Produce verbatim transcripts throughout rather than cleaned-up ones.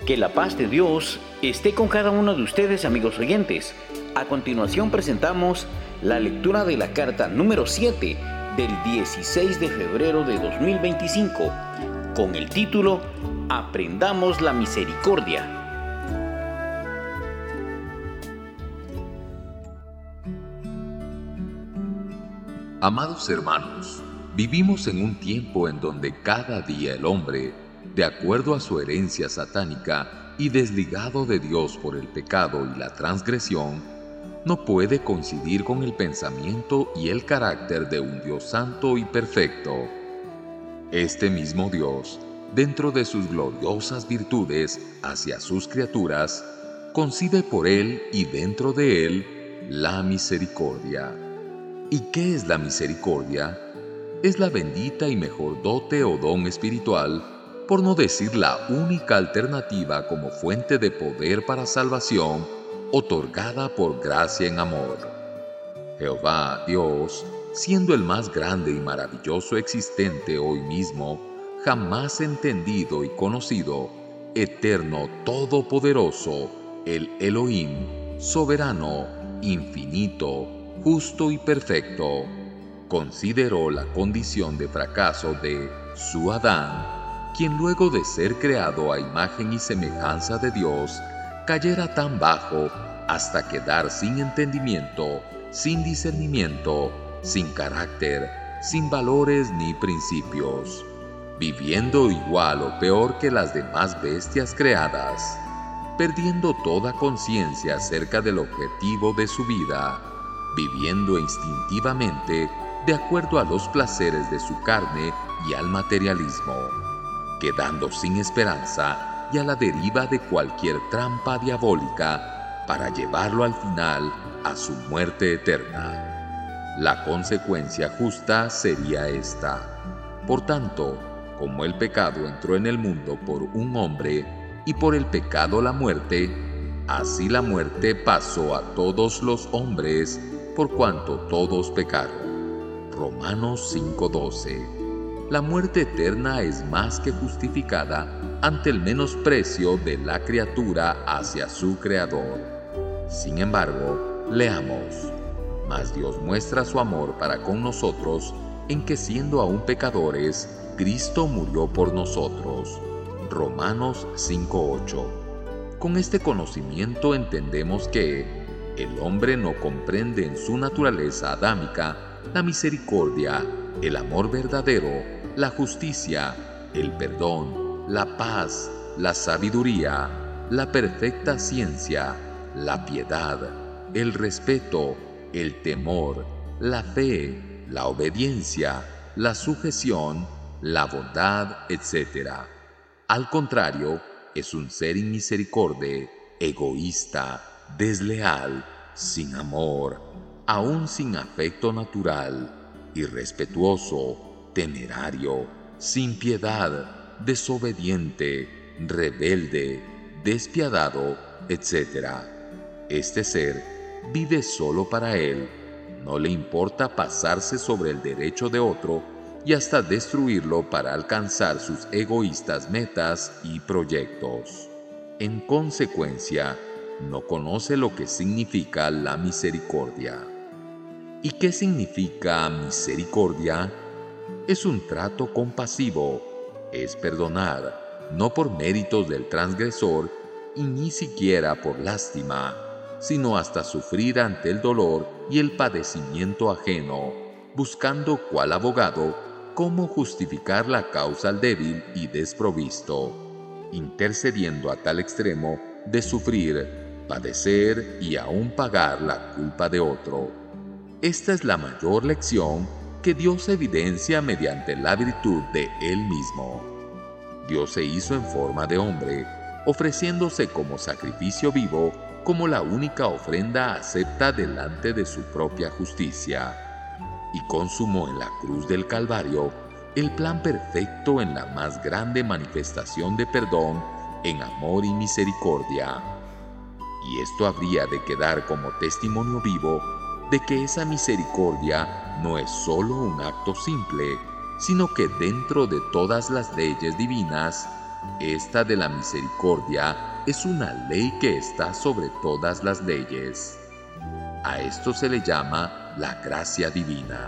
Que la paz de Dios esté con cada uno de ustedes, amigos oyentes. A continuación presentamos la lectura de la carta número siete del dieciséis de febrero de dos mil veinticinco, con el título Aprendamos la misericordia. Amados hermanos, vivimos en un tiempo en donde cada día el hombre, de acuerdo a su herencia satánica y desligado de Dios por el pecado y la transgresión, no puede coincidir con el pensamiento y el carácter de un Dios santo y perfecto. Este mismo Dios, dentro de sus gloriosas virtudes hacia sus criaturas, concibe por él y dentro de él la misericordia. ¿Y qué es la misericordia? Es la bendita y mejor dote o don espiritual, por no decir la única alternativa como fuente de poder para salvación, otorgada por gracia en amor. Jehová, Dios, siendo el más grande y maravilloso existente hoy mismo, jamás entendido y conocido, eterno, todopoderoso, el Elohim, soberano, infinito, justo y perfecto, consideró la condición de fracaso de su Adán, quien luego de ser creado a imagen y semejanza de Dios, cayera tan bajo hasta quedar sin entendimiento, sin discernimiento, sin carácter, sin valores ni principios, viviendo igual o peor que las demás bestias creadas, perdiendo toda conciencia acerca del objetivo de su vida, viviendo instintivamente de acuerdo a los placeres de su carne y al materialismo, quedando sin esperanza y a la deriva de cualquier trampa diabólica para llevarlo al final a su muerte eterna. La consecuencia justa sería esta. Por tanto, como el pecado entró en el mundo por un hombre y por el pecado la muerte, así la muerte pasó a todos los hombres por cuanto todos pecaron. Romanos cinco doce. La muerte eterna es más que justificada ante el menosprecio de la criatura hacia su Creador. Sin embargo, leamos: Mas Dios muestra su amor para con nosotros en que siendo aún pecadores, Cristo murió por nosotros. Romanos cinco ocho. Con este conocimiento entendemos que el hombre no comprende en su naturaleza adámica la misericordia, el amor verdadero, la justicia, el perdón, la paz, la sabiduría, la perfecta ciencia, la piedad, el respeto, el temor, la fe, la obediencia, la sujeción, la bondad, etcétera. Al contrario, es un ser inmisericorde, egoísta, desleal, sin amor, aún sin afecto natural, irrespetuoso, temerario, sin piedad, desobediente, rebelde, despiadado, etcétera. Este ser vive solo para él, no le importa pasarse sobre el derecho de otro y hasta destruirlo para alcanzar sus egoístas metas y proyectos. En consecuencia, no conoce lo que significa la misericordia. ¿Y qué significa misericordia? Es un trato compasivo, es perdonar, no por méritos del transgresor y ni siquiera por lástima, sino hasta sufrir ante el dolor y el padecimiento ajeno, buscando cual abogado cómo justificar la causa al débil y desprovisto, intercediendo a tal extremo de sufrir, padecer y aún pagar la culpa de otro. Esta es la mayor lección que Dios evidencia mediante la virtud de Él mismo. Dios se hizo en forma de hombre, ofreciéndose como sacrificio vivo, como la única ofrenda acepta delante de su propia justicia, y consumó en la cruz del Calvario el plan perfecto en la más grande manifestación de perdón en amor y misericordia. Y esto habría de quedar como testimonio vivo de que esa misericordia no es solo un acto simple, sino que dentro de todas las leyes divinas Esta de la misericordia es una ley que está sobre todas las leyes. A esto se le llama la gracia divina.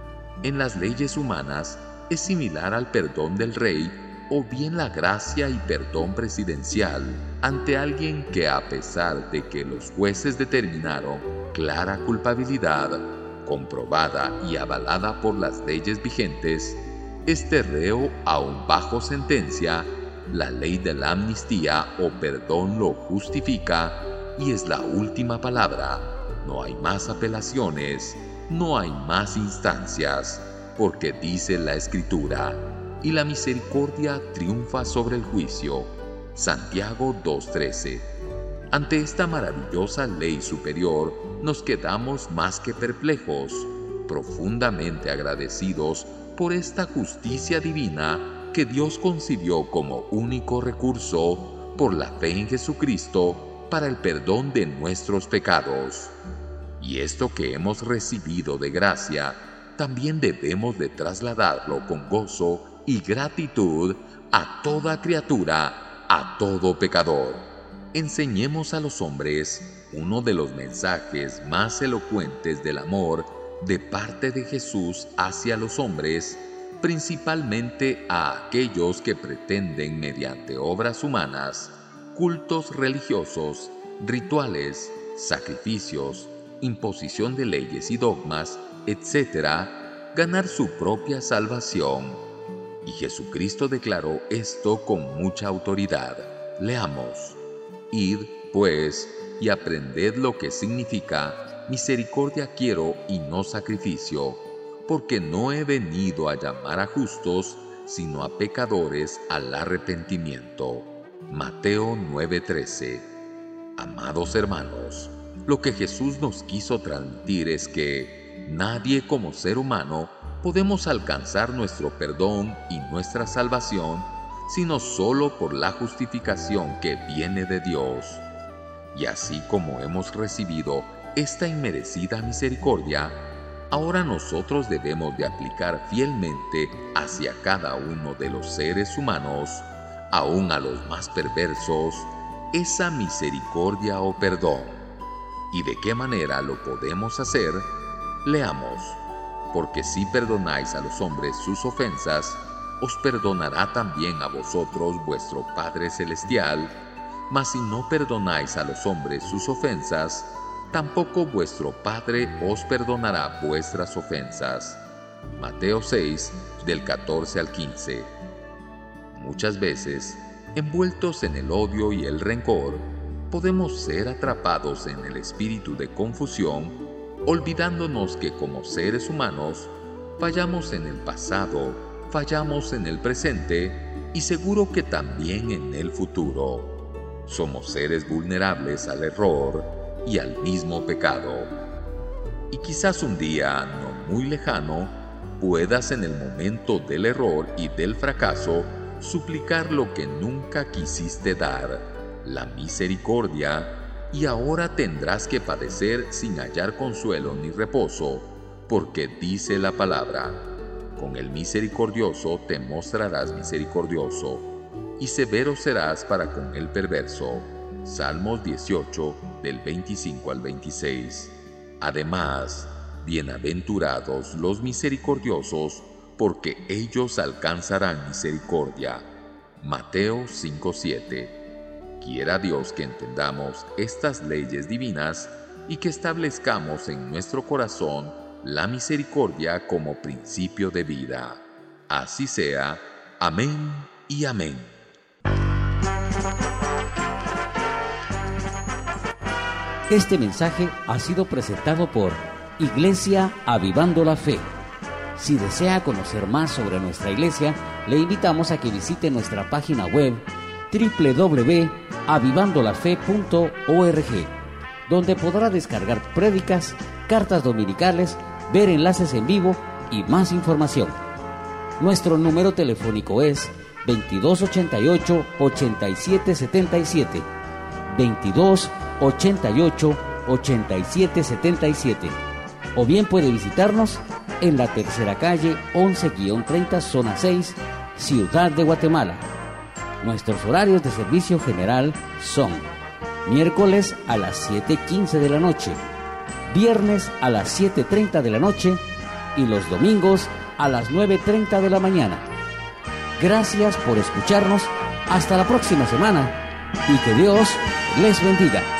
En las leyes humanas es similar al perdón del rey o bien la gracia y perdón presidencial ante alguien que, a pesar de que los jueces determinaron clara culpabilidad, comprobada y avalada por las leyes vigentes, este reo aún bajo sentencia, la ley de la amnistía o perdón lo justifica y es la última palabra. No hay más apelaciones, no hay más instancias, porque dice la Escritura, y la misericordia triunfa sobre el juicio. Santiago dos trece. Ante esta maravillosa ley superior, nos quedamos más que perplejos, profundamente agradecidos por esta justicia divina que Dios concibió como único recurso por la fe en Jesucristo para el perdón de nuestros pecados. Y esto que hemos recibido de gracia, también debemos de trasladarlo con gozo y gratitud a toda criatura, a todo pecador. Enseñemos a los hombres uno de los mensajes más elocuentes del amor de parte de Jesús hacia los hombres, principalmente a aquellos que pretenden mediante obras humanas, cultos religiosos, rituales, sacrificios, imposición de leyes y dogmas, etcétera, ganar su propia salvación. Y Jesucristo declaró esto con mucha autoridad. Leamos: Id, pues, y aprended lo que significa misericordia quiero y no sacrificio, porque no he venido a llamar a justos, sino a pecadores al arrepentimiento. Mateo nueve trece. Amados hermanos, lo que Jesús nos quiso transmitir es que nadie como ser humano podemos alcanzar nuestro perdón y nuestra salvación, sino solo por la justificación que viene de Dios. Y así como hemos recibido esta inmerecida misericordia, ahora nosotros debemos de aplicar fielmente hacia cada uno de los seres humanos, aun a los más perversos, esa misericordia o perdón. ¿Y de qué manera lo podemos hacer? Leamos: porque si perdonáis a los hombres sus ofensas, os perdonará también a vosotros vuestro Padre Celestial, mas si no perdonáis a los hombres sus ofensas, tampoco vuestro Padre os perdonará vuestras ofensas. Mateo seis, del catorce al quince. Muchas veces, envueltos en el odio y el rencor, podemos ser atrapados en el espíritu de confusión, olvidándonos que como seres humanos, fallamos en el pasado, fallamos en el presente y seguro que también en el futuro. Somos seres vulnerables al error y al mismo pecado. Y quizás un día no muy lejano puedas en el momento del error y del fracaso suplicar lo que nunca quisiste dar, la misericordia, y ahora tendrás que padecer sin hallar consuelo ni reposo, porque dice la palabra: con el misericordioso te mostrarás misericordioso, y severo serás para con el perverso. Salmos dieciocho, del veinticinco al veintiséis. Además, bienaventurados los misericordiosos, porque ellos alcanzarán misericordia. Mateo cinco siete. Quiera Dios que entendamos estas leyes divinas y que establezcamos en nuestro corazón la misericordia como principio de vida. Así sea. Amén y amén. Este mensaje ha sido presentado por Iglesia Avivando la Fe. Si desea conocer más sobre nuestra iglesia, le invitamos a que visite nuestra página web doble u doble u doble u punto avivando la fe punto org, donde podrá descargar prédicas, cartas dominicales, ver enlaces en vivo y más información. Nuestro número telefónico es veintidós ochenta y ocho, ochenta y siete setenta y siete, veintidós ochenta y ocho, ochenta y siete setenta y siete, o bien puede visitarnos en la tercera calle once treinta, zona seis, Ciudad de Guatemala. Nuestros horarios de servicio general son miércoles a las siete quince de la noche, viernes a las siete treinta de la noche y los domingos a las nueve treinta de la mañana. Gracias por escucharnos. Hasta la próxima semana y que Dios les bendiga.